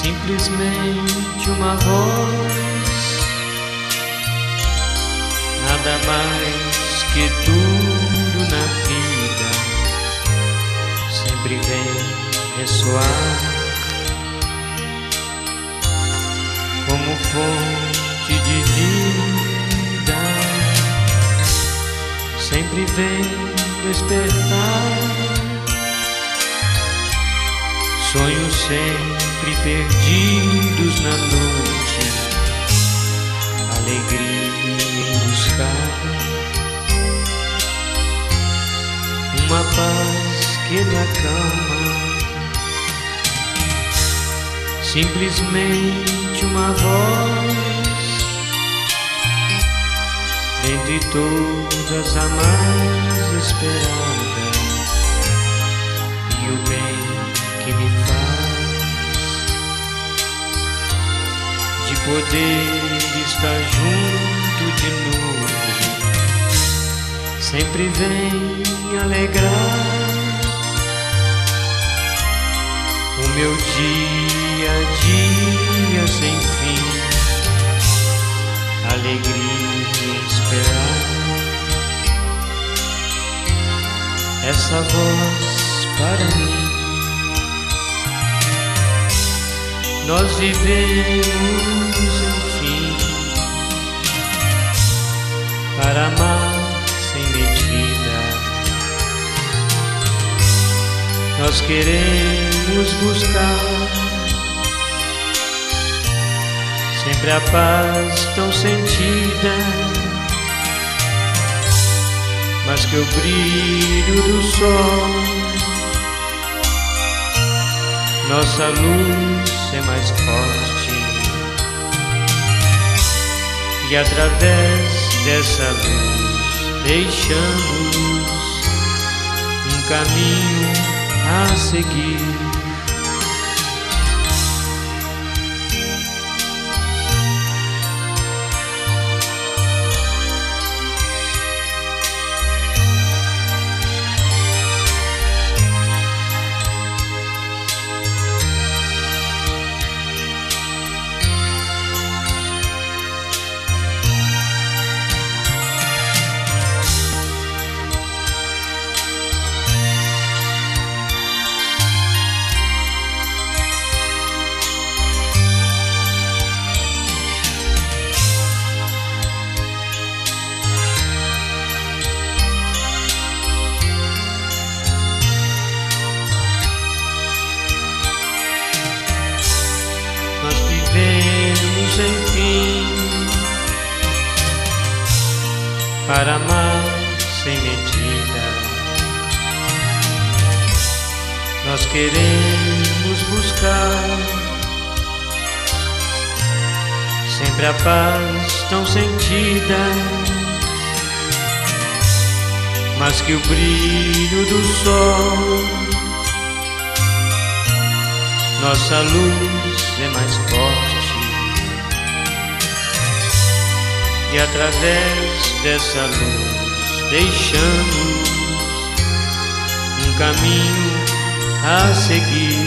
simplesmente uma voz, nada mais que tudo na vida, sempre vem ressoar como fonte de vida, sempre vem despertar sonhos sempre perdidos na noite, alegria em buscar uma paz que me acalma, simplesmente uma voz, dentre todas a mais esperada, e o bem que me faz de poder estar junto de novo, sempre vem alegrar o meu dia a dia sem fim, alegria em esperar essa voz para mim. Nós vivemos, enfim, para amar sem medida. Nós queremos buscar sempre a paz tão sentida, mas que o brilho do sol, nossa luz é mais forte, e através dessa luz deixamos um caminho a seguir. Nós vivemos, enfim, para amar sem medida. Nós queremos buscar sempre a paz tão sentida, mas que o brilho do sol, nossa luz é mais forte, e através dessa luz deixamos um caminho a seguir.